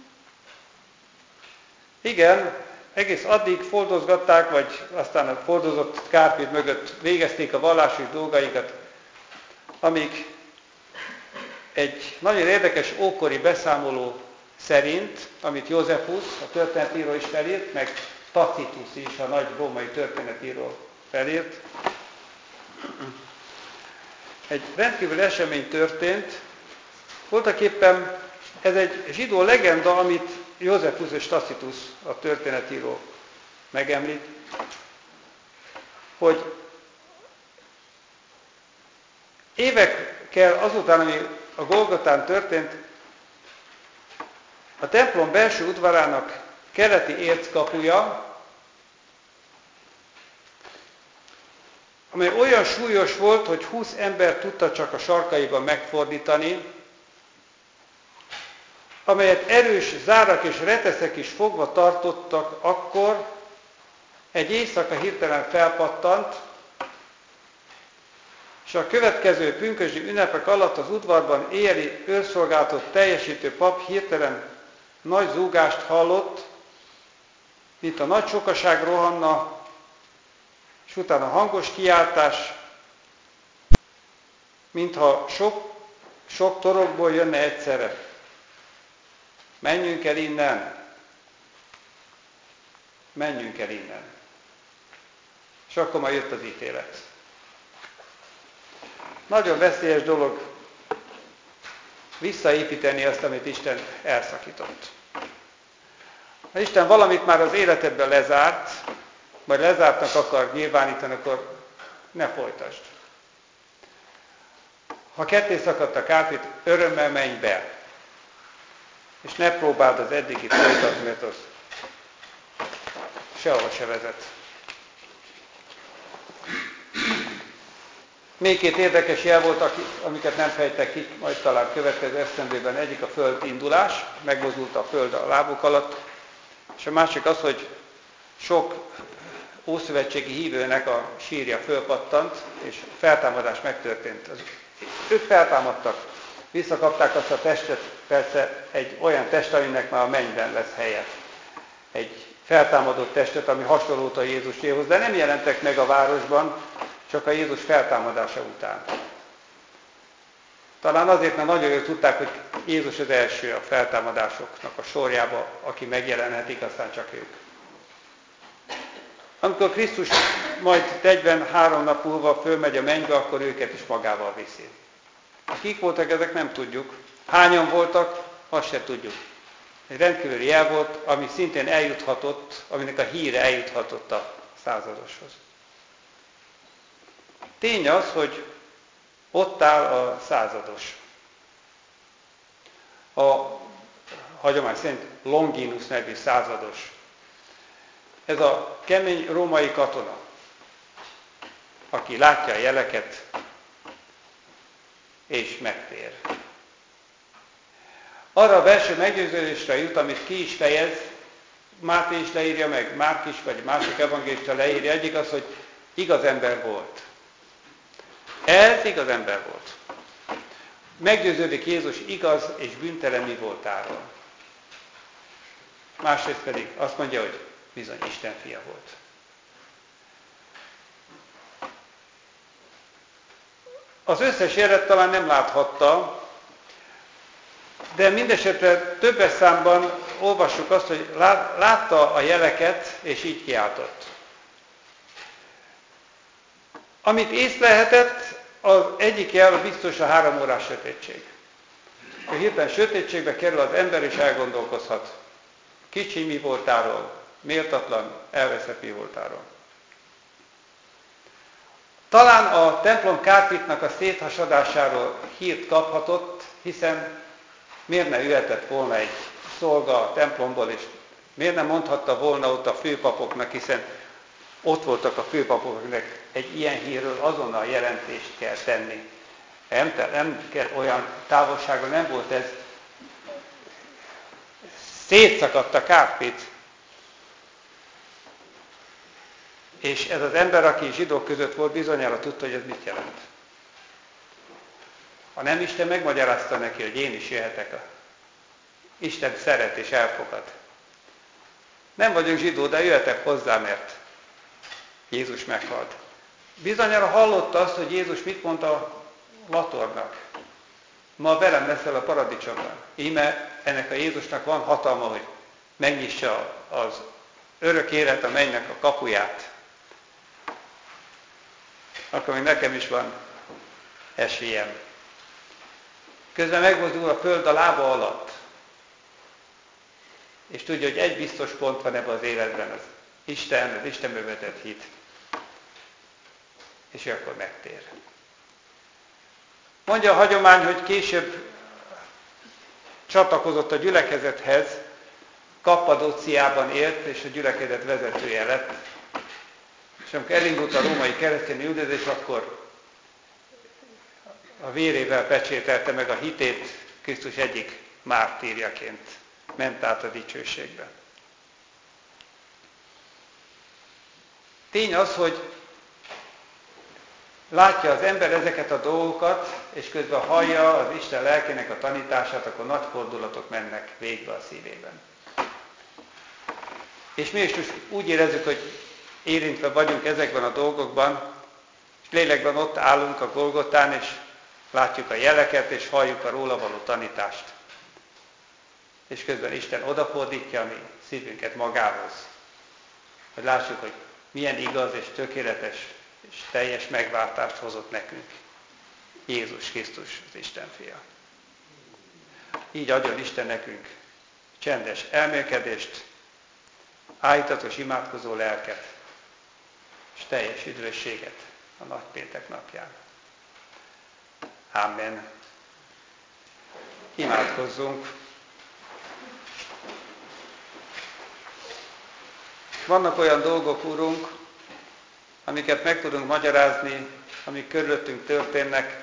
Igen, egész addig fordozgatták, vagy aztán a fordozott kárpit mögött végezték a vallási dolgaikat, amíg egy nagyon érdekes ókori beszámoló szerint, amit Józsefus, a történetíró is felírt, meg Tacitus is, a nagy római történetíró felírt, egy rendkívül esemény történt, voltaképpen ez egy zsidó legenda, amit Józsefus és Tacitus, a történetíró megemlít, hogy évekkel azután, ami a Golgotán történt, a templom belső udvarának keleti érckapuja, amely olyan súlyos volt, hogy húsz ember tudta csak a sarkaiban megfordítani, amelyet erős zárak és reteszek is fogva tartottak, akkor egy éjszaka hirtelen felpattant, és a következő pünkösdi ünnepek alatt az udvarban éjjeli őrszolgálatot teljesítő pap hirtelen nagy zúgást hallott, mint a nagy sokaság rohanna, és utána hangos kiáltás, mintha sok, sok torokból jönne egyszerre. Menjünk el innen! menjünk el innen. És akkor majd jött az ítélet. Nagyon veszélyes dolog visszaépíteni azt, amit Isten elszakított. Ha Isten valamit már az életedben lezárt, vagy lezártnak akar nyilvánítani, akkor ne folytasd. Ha ketté szakadt a kárpit, örömmel menj be. És ne próbáld az eddigit folytatni, mert az sehova se vezet. Még két érdekes jel volt, amiket nem fejtek ki, majd talán következő esztendőben. Egyik a föld indulás, megmozdult a föld a lábuk alatt, és a másik az, hogy sok ószövetségi hívőnek a sírja fölpattant, és feltámadás megtörtént. Az, ők feltámadtak, visszakapták azt a testet, persze egy olyan test, aminek már a mennyben lesz helye. Egy feltámadott testet, ami hasonlót a Jézuséhoz, de nem jelentek meg a városban, csak a Jézus feltámadása után. Talán azért, mert nagyon jól tudták, hogy Jézus az első a feltámadásoknak a sorjába, aki megjelenhetik, aztán csak ők. Amikor Krisztus majd negyvenhárom nap múlva fölmegy a mennybe, akkor őket is magával viszi. Kik voltak ezek, nem tudjuk. Hányan voltak, azt se tudjuk. Egy rendkívüli jel volt, ami szintén eljuthatott, aminek a híre eljuthatott a századoshoz. Tény az, hogy ott áll a százados. A hagyomány szerint Longinus nevű százados. Ez a kemény római katona, aki látja a jeleket, és megtér. Arra a belső meggyőződésre jut, amit ki is fejez, Máté is leírja meg, Márk is, vagy másik evangélista leírja, egyik az, hogy igaz ember volt. Ez igaz ember volt. Meggyőződik Jézus igaz és bűntelen mi voltáról. Másrészt pedig azt mondja, hogy bizony Isten fia volt. Az összes jelet talán nem láthatta, de mindesetre többes számban olvassuk azt, hogy látta a jeleket, és így kiáltott. Amit észlelhetett, az egyik jel biztos a három órás sötétség. Ha hirtelen sötétségbe kerül az ember, és elgondolkozhat. Kicsi mi voltáról, méltatlan, elveszett mi voltáról. Talán a templom kárpitnak a széthasadásáról hírt kaphatott, hiszen miért ne jöhetett volna egy szolga a templomból, és miért nem mondhatta volna ott a főpapoknak, hiszen ott voltak a főpapok, akiknek egy ilyen hírről azonnal jelentést kell tenni. Nem, nem kell, olyan távolságon nem volt ez. Szétszakadt a kárpit. És ez az ember, aki zsidók között volt, bizonyára tudta, hogy ez mit jelent. Ha nem, Isten megmagyarázta neki, hogy én is jöhetek. Isten szeret és elfogad. Nem vagyok zsidó, de jöhetek hozzá, mert Jézus meghalt. Bizonyára hallotta azt, hogy Jézus mit mondta a latornak. Ma velem leszel a paradicsomban. Íme ennek a Jézusnak van hatalma, hogy megnyissa az örök élet a mennynek a kapuját. Akkor még nekem is van esélyem. Közben megmozdul a föld a lába alatt. És tudja, hogy egy biztos pont van ebben az életben, az Isten, az Istenbe vetett hit. És ő akkor megtér. Mondja a hagyomány, hogy később csatlakozott a gyülekezethez, Kappadóciában élt, és a gyülekezet vezetője lett. És amikor elindult a római keresztény üldözés, akkor a vérével pecsételte meg a hitét, Krisztus egyik mártírjaként ment át a dicsőségbe. Tény az, hogy látja az ember ezeket a dolgokat, és közben hallja az Isten lelkének a tanítását, akkor nagy fordulatok mennek végbe a szívében. És mi is most úgy érezzük, hogy érintve vagyunk ezekben a dolgokban, és lélekben ott állunk a Golgotán, és látjuk a jeleket, és halljuk a róla való tanítást. És közben Isten odafordítja a mi szívünket magához. hogy lássuk, hogy milyen igaz és tökéletes és teljes megváltást hozott nekünk Jézus Krisztus, az Isten fia. Így adjon Isten nekünk csendes elmélkedést, áhítatos imádkozó lelket, és teljes üdvösséget a nagypéntek napján. Amen. Imádkozzunk. Vannak olyan dolgok, Urunk, amiket meg tudunk magyarázni, amik körülöttünk történnek,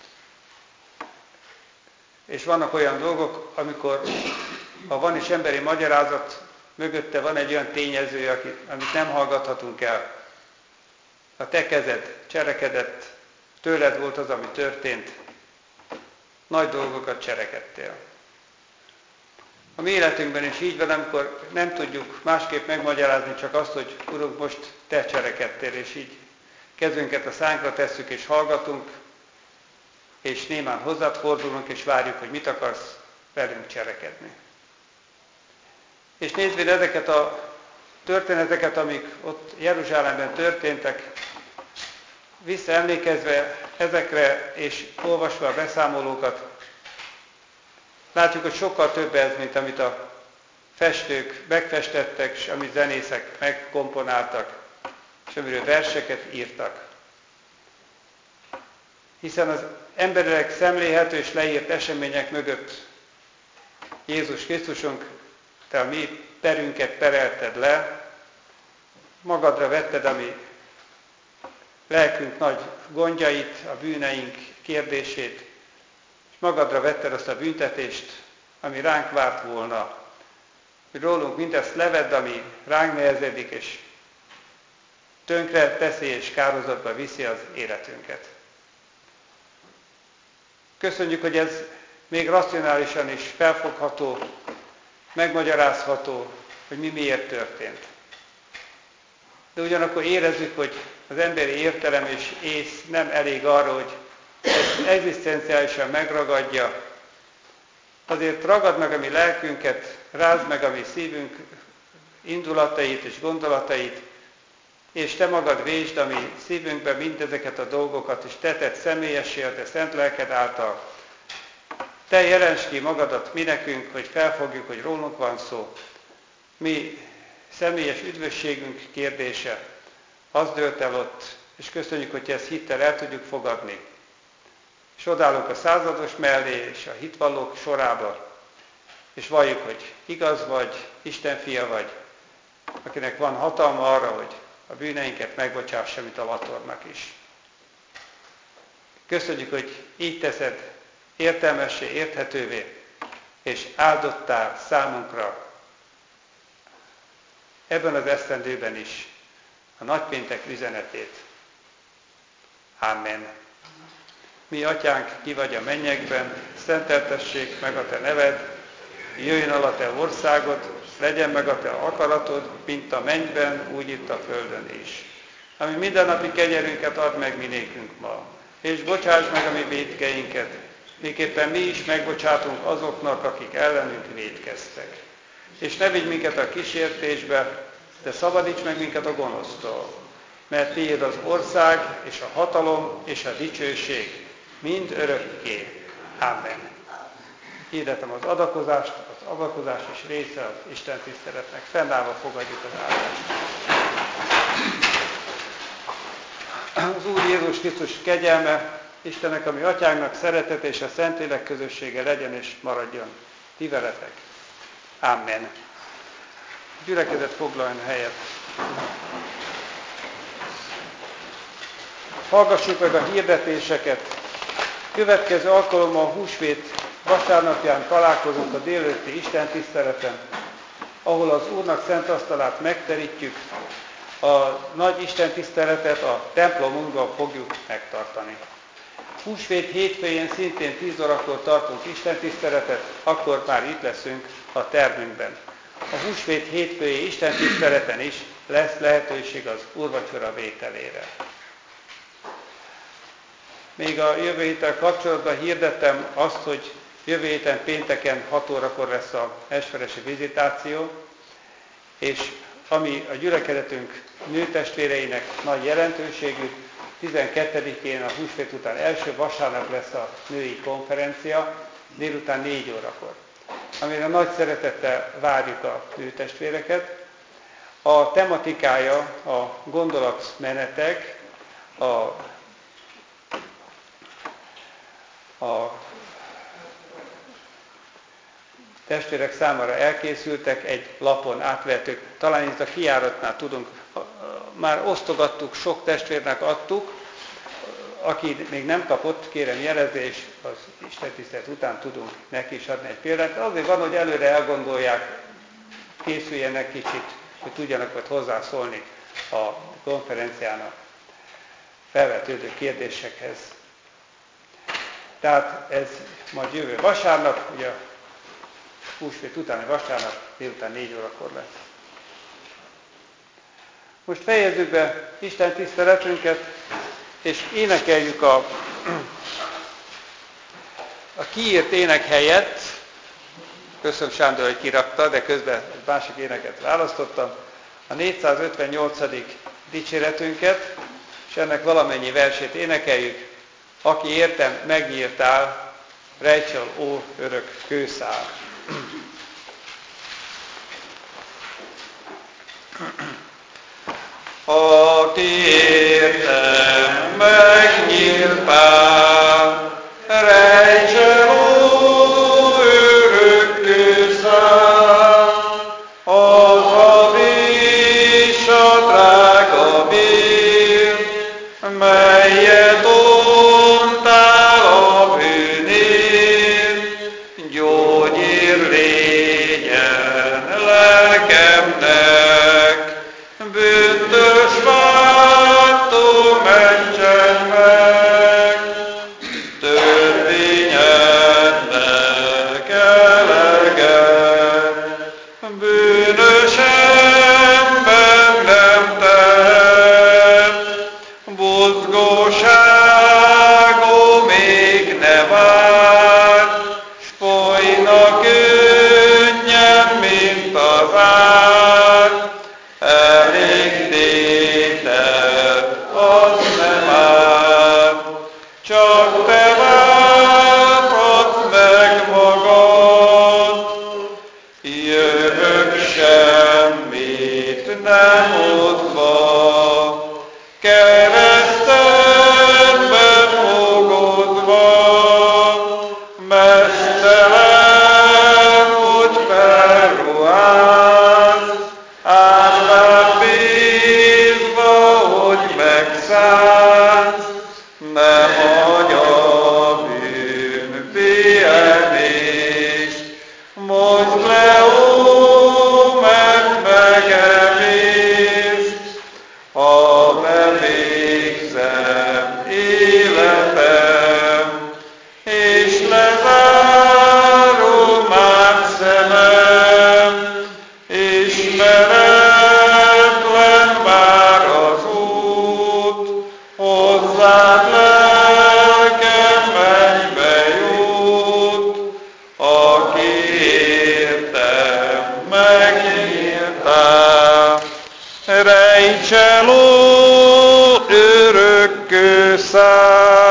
és vannak olyan dolgok, amikor, ha van is emberi magyarázat, mögötte van egy olyan tényező, amit nem hallgathatunk el. A te kezed cselekedett, tőled volt az, ami történt, nagy dolgokat cselekedtél. A mi életünkben is így van, amikor nem tudjuk másképp megmagyarázni, csak azt, hogy Urunk, most te cselekedtél, és így kezünket a szánkra tesszük, és hallgatunk, és némán hozzád fordulunk, és várjuk, hogy mit akarsz velünk cselekedni. És nézvén ezeket a történeteket, amik ott Jeruzsálemben történtek, visszaemlékezve ezekre, és olvasva a beszámolókat, látjuk, hogy sokkal több ez, mint amit a festők megfestettek, és amit zenészek megkomponáltak, és amiről verseket írtak. Hiszen az emberileg szemlélhető és leírt események mögött Jézus Krisztusunk, te a mi perünket perelted le, magadra vetted a mi lelkünk nagy gondjait, a bűneink kérdését, és magadra vetted azt a büntetést, ami ránk várt volna, hogy rólunk mindezt levedd, ami ránk nehezedik, és tönkre teszi és kározatba viszi az életünket. Köszönjük, hogy ez még racionálisan is felfogható, megmagyarázható, hogy mi miért történt. De ugyanakkor érezzük, hogy az emberi értelem és ész nem elég arra, hogy ezt egzisztenciálisan megragadja. Azért ragad meg a mi lelkünket, rázd meg a mi szívünk indulatait és gondolatait, és te magad vésd a mi szívünkbe mindezeket a dolgokat, és te tedd személyessé a te szent lelked által. Te jelensd ki magadat mi nekünk, hogy felfogjuk, hogy rólunk van szó. Mi személyes üdvösségünk kérdése, az dőlt el ott, és köszönjük, hogy ezt hittel el tudjuk fogadni. És odállunk a százados mellé, és a hitvallók sorába, és valljuk, hogy igaz vagy, Isten fia vagy, akinek van hatalma arra, hogy a bűneinket megbocsássa, mint a vatornak is. Köszönjük, hogy így teszed értelmessé, érthetővé, és áldottál számunkra ebben az esztendőben is a nagypéntek üzenetét. Amen. Mi, Atyánk, ki vagy a mennyekben, szenteltessék meg a te neved, jöjjön el a te országod, legyen meg a te akaratod, mint a mennyben, úgy itt a földön is. Ami mindennapi kenyerünket add meg mi nékünk ma, és bocsáss meg a mi vétkeinket, miképpen mi is megbocsátunk azoknak, akik ellenünk vétkeztek. És ne vigy minket a kísértésbe, de szabadíts meg minket a gonosztól, mert tiéd az ország, és a hatalom, és a dicsőség, mind örökké. Amen. Hirdetem az adakozást, az adakozás is része az Isten tiszteletnek. Fennállva fogadjuk az áldást. Az Úr Jézus Krisztus kegyelme, Istennek, ami Atyánknak szeretete és a Szentlélek közössége legyen és maradjon ti veletek. Amen. Gyülekezet, foglaljon helyet. Hallgassuk meg a hirdetéseket. Következő alkalommal húsvét vasárnapján találkozunk a délelőtti Isten tiszteleten, ahol az Úrnak szent asztalát megterítjük, a nagy Isten tiszteletet a templomunkban fogjuk megtartani. Húsvét hétfőjén szintén tíz órakor tartunk Isten tiszteletet, akkor már itt leszünk a termünkben. A húsvét hétfői Isten tiszteleten is lesz lehetőség az úrvacsora vételére. Még a jövő héttel kapcsolatban hirdettem azt, hogy jövő héten pénteken hat órakor lesz a esperesi vizitáció, és ami a gyülekezetünk nőtestvéreinek nagy jelentőségű. tizenkettedikén a húsvét után első vasárnap lesz a női konferencia, délután négy órakor, amire nagy szeretettel várjuk a nőtestvéreket. A tematikája a gondolatmenetek, a, a testvérek számára elkészültek, egy lapon átvehetők. Talán itt a kijáratnál tudunk, már osztogattuk, sok testvérnek adtuk, aki még nem kapott, kérem jelezés, az istentisztelet után tudunk neki is adni egy példát. Azért van, hogy előre elgondolják, készüljenek kicsit, hogy tudjanak majd hozzászólni a konferencián a felvetődő kérdésekhez. Tehát ez majd jövő vasárnap, ugye húsvét utáni vasárnap délután négy órakor lesz. Most fejezzük be Isten tiszteletünket, és énekeljük a, a kiírt ének helyett. Köszönöm, Sándor, hogy kirakta, de közben egy másik éneket választottam. A négyszázötvennyolcadik dicséretünket, és ennek valamennyi versét énekeljük. Aki értem megnyírtál, Rejtsel, ó örök kőszál. Aki értem megnyírtál, Rejtsel, ó örök kőszál, az a és a drága vér, melyet ontál a bűnért, gyógyír légyen lelkemnek, bűnös vádtól mentsen meg, törvényednek eleget, bűnös ember nem tehet, buzgóságom még ne vár, s folynak könnyen, mint az ár. Elég téted, az nem ár, csak te válthatsz meg magad. Jövök semmit nem hozva, keresztedbe fogadva, meztelen, hogy felruház, árván bízva, hogy megszállsz, ne hagy a bűn pihenést. Mondd le, ó, mert megemész, ha bevégzem életem, és lezárom már szemem, ismeretlen már az út, hozzád lelkem mennybe jut, aki értem megnyírtál. Rejtsel, ó örök kőszál,